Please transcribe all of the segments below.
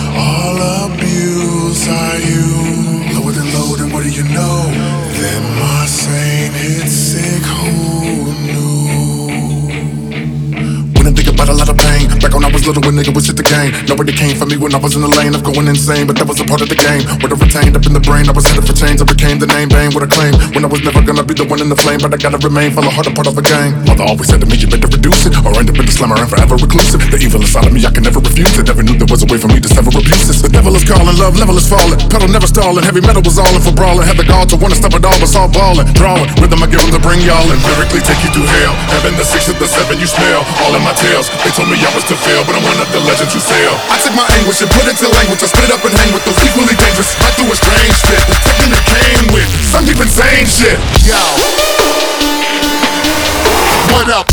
All abuse are you. Lower than low, then what do you know? Then my saint hit sick, who knew? When I think about a lot of pain, back when I was little, when nigga was shit the game. Nobody came for me when I was in the lane of going insane, but that was a part of the game. What I retained up in the brain, I was headed for change. I became the name Bane with a claim. When I was never gonna be the one in the flame, but I gotta remain full of heart, a part of a gang. Mother always said to me, you better reduce it, or end up in the slammer and forever reclusive. The evil inside of me, I can never refuse it. Never knew there was a way for me to sever abuses. The devil is calling, love level is falling. Pedal never stalling, heavy metal was all in for brawling. Had the gall to wanna stop it all, but saw balling. Drawing, rhythm I give them to bring y'all in. Lyrically take you through hell. Heaven, the 6 and the 7 you smell. All in my tales, they told me I was to fail, but I'm one of the legends you sell. I took my anguish and put it to language. I split up and hang with those equally dangerous. I threw a strange shit, the technique that came with some deep insane shit. Yo, what up?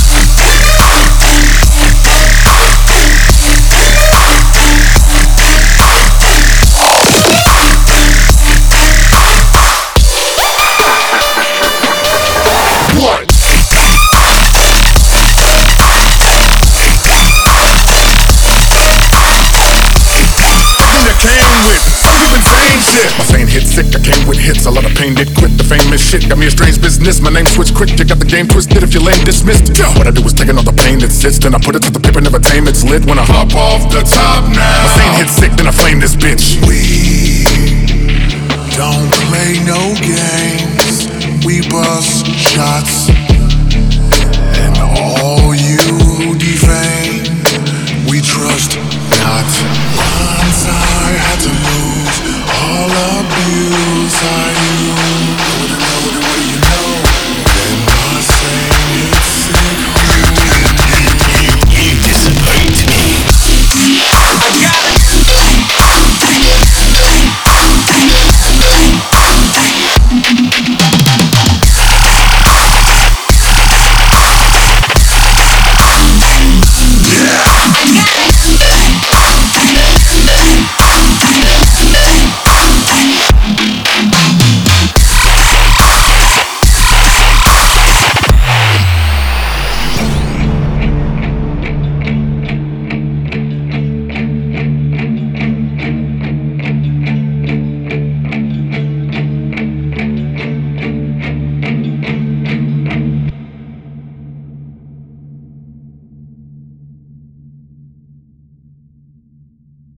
My sane hit sick, I came with hits. A lot of pain did quit, the famous shit got me a strange business. My name switched quick, you got the game twisted. If you're lame, dismissed. What I do is taking all the pain that sits, then I put it to the paper, never tame. It's lit when I hop off the top now. My sane hit sick, then I flame this bitch.